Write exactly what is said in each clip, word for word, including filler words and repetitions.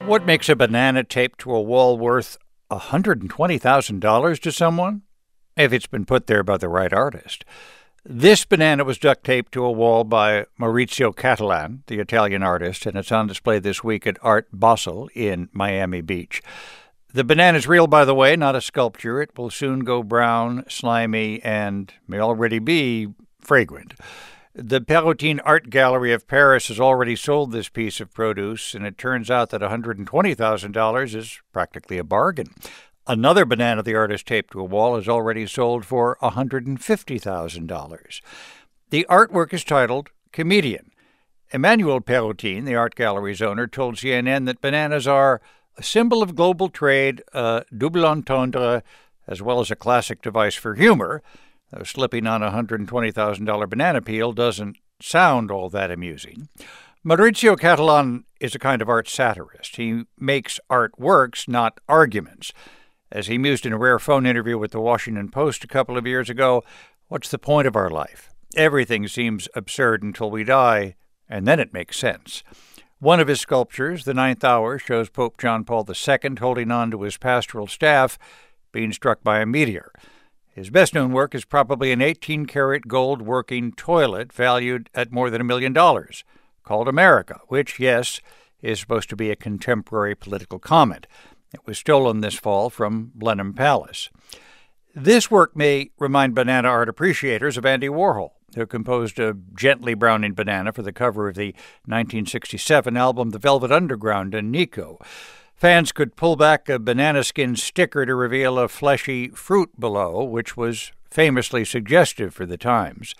What makes a banana taped to a wall worth one hundred twenty thousand dollars to someone? If it's been put there by the right artist. This banana was duct taped to a wall by Maurizio Cattelan, the Italian artist, and it's on display this week at Art Basel in Miami Beach. The banana's real, by the way, not a sculpture. It will soon go brown, slimy, and may already be fragrant. The Perrotin Art Gallery of Paris has already sold this piece of produce, and it turns out that one hundred twenty thousand dollars is practically a bargain. Another banana the artist taped to a wall is already sold for one hundred fifty thousand dollars. The artwork is titled Comedian. Emmanuel Perrotin, the art gallery's owner, told C N N that bananas are a symbol of global trade, a double entendre, as well as a classic device for humor. Though slipping on a one hundred twenty thousand dollars banana peel doesn't sound all that amusing. Maurizio Cattelan is a kind of art satirist. He makes art works, not arguments. As he mused in a rare phone interview with the Washington Post a couple of years ago, what's the point of our life? Everything seems absurd until we die, and then it makes sense. One of his sculptures, The Ninth Hour, shows Pope John Paul the Second holding on to his pastoral staff, being struck by a meteor. His best-known work is probably an eighteen-karat gold working toilet valued at more than a million dollars, called America, which, yes, is supposed to be a contemporary political comment. It was stolen this fall from Blenheim Palace. This work may remind banana art appreciators of Andy Warhol, who composed a gently browning banana for the cover of the nineteen sixty-seven album The Velvet Underground and Nico. Fans could pull back a banana skin sticker to reveal a fleshy fruit below, which was famously suggestive for the times.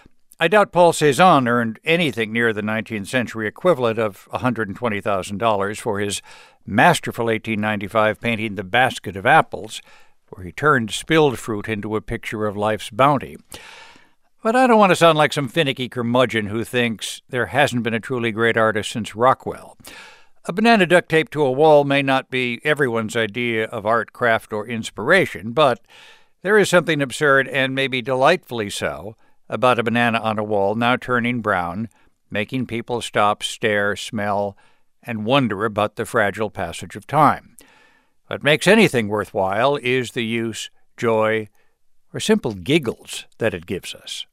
I doubt Paul Cézanne earned anything near the nineteenth century equivalent of one hundred twenty thousand dollars for his masterful eighteen ninety-five painting The Basket of Apples, where he turned spilled fruit into a picture of life's bounty. But I don't want to sound like some finicky curmudgeon who thinks there hasn't been a truly great artist since Rockwell. A banana duct taped to a wall may not be everyone's idea of art, craft, or inspiration, but there is something absurd and maybe delightfully so about a banana on a wall now turning brown, making people stop, stare, smell, and wonder about the fragile passage of time. What makes anything worthwhile is the use, joy, or simple giggles that it gives us.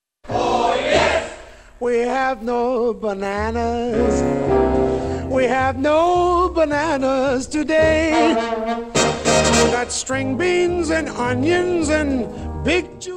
Oh, yes! We have no bananas. We have no bananas today. We got string beans and onions and big juice.